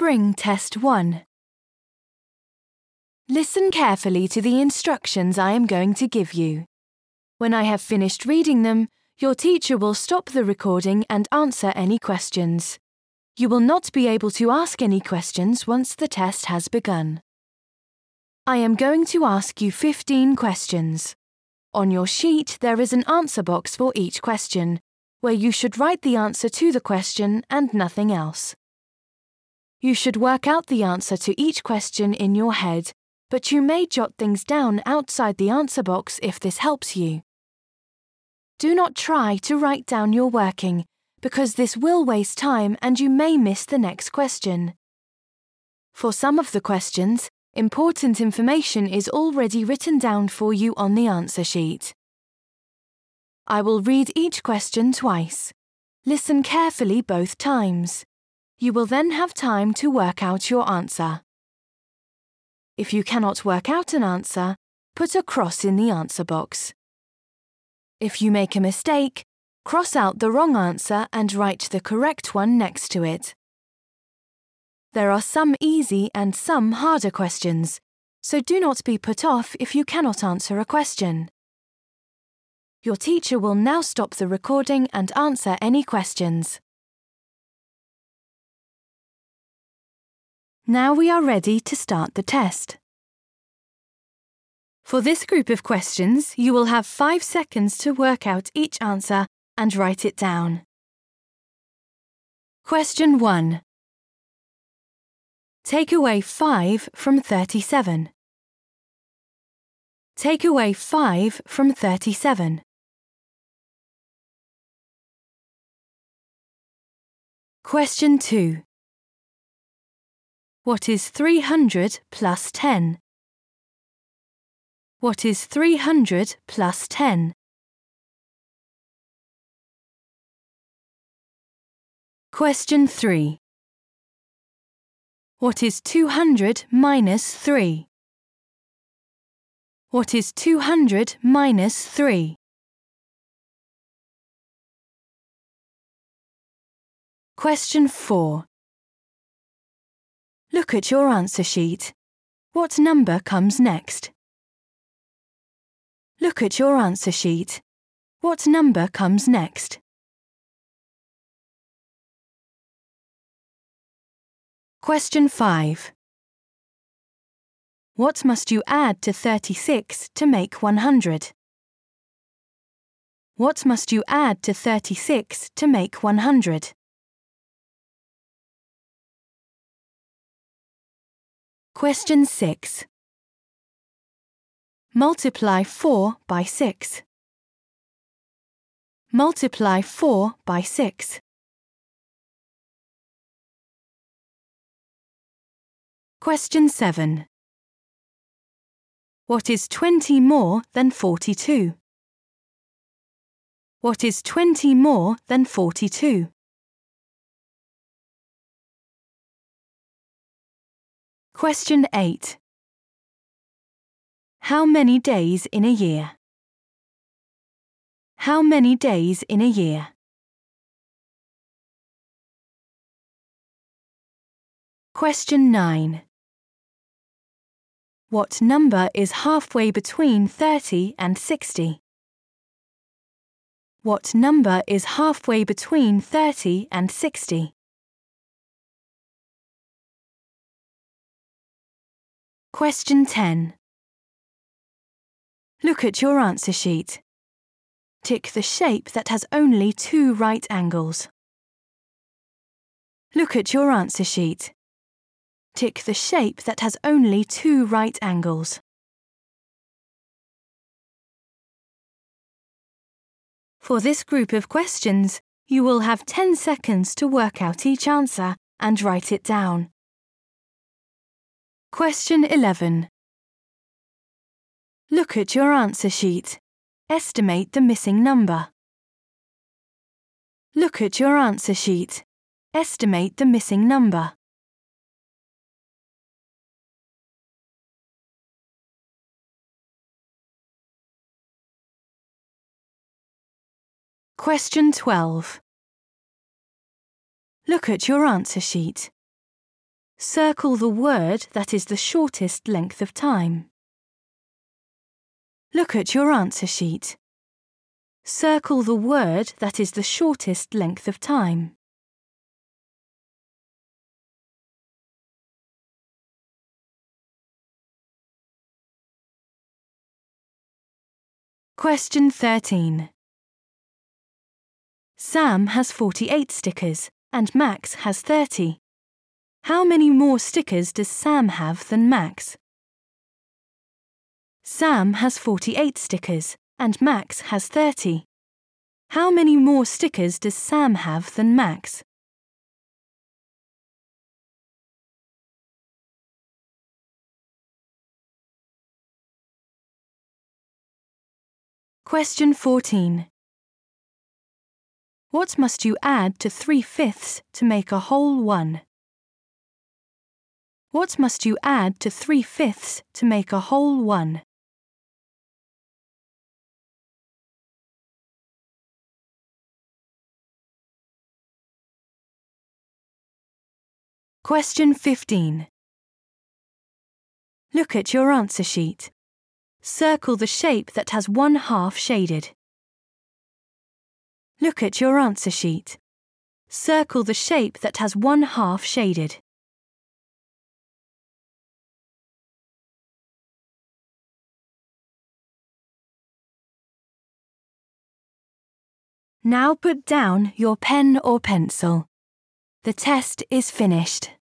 Spring Test 1. Listen carefully to the instructions I am going to give you. When I have finished reading them, your teacher will stop the recording and answer any questions. You will not be able to ask any questions once the test has begun. I am going to ask you 15 questions. On your sheet, there is an answer box for each question, where you should write the answer to the question and nothing else. You should work out the answer to each question in your head, but you may jot things down outside the answer box if this helps you. Do not try to write down your working, because this will waste time and you may miss the next question. For some of the questions, important information is already written down for you on the answer sheet. I will read each question twice. Listen carefully both times. You will then have time to work out your answer. If you cannot work out an answer, put a cross in the answer box. If you make a mistake, cross out the wrong answer and write the correct one next to it. There are some easy and some harder questions, so do not be put off if you cannot answer a question. Your teacher will now stop the recording and answer any questions. Now we are ready to start the test. For this group of questions, you will have 5 seconds to work out each answer and write it down. Question 1. Take away 5 from 37. Take away 5 from 37. Question 2. What is 300 plus 10? What is 300 plus 10? Question 3. What is 200 minus 3? What is 200 minus 3? Question 4. Look at your answer sheet. What number comes next? Look at your answer sheet. What number comes next? Question 5. What must you add to 36 to make 100? What must you add to 36 to make 100? Question 6. Multiply 4 by 6. Multiply 4 by 6. Question 7. What is 20 more than 42? What is 20 more than 42? Question 8. How many days in a year? How many days in a year? Question 9. What number is halfway between 30 and 60? What number is halfway between 30 and 60? Question 10. Look at your answer sheet. Tick the shape that has only 2 right angles. Look at your answer sheet. Tick the shape that has only 2 right angles. For this group of questions, you will have 10 seconds to work out each answer and write it down. Question 11. Look at your answer sheet. Estimate the missing number. Look at your answer sheet. Estimate the missing number. Question 12. Look at your answer sheet. Circle the word that is the shortest length of time. Look at your answer sheet. Circle the word that is the shortest length of time. Question 13. Sam has 48 stickers and Max has 30. How many more stickers does Sam have than Max? Sam has 48 stickers and Max has 30. How many more stickers does Sam have than Max? Question 14. What must you add to 3/5 to make a whole one? What must you add to 3/5 to make a whole one? Question 15. Look at your answer sheet. Circle the shape that has one half shaded. Look at your answer sheet. Circle the shape that has one half shaded. Now put down your pen or pencil. The test is finished.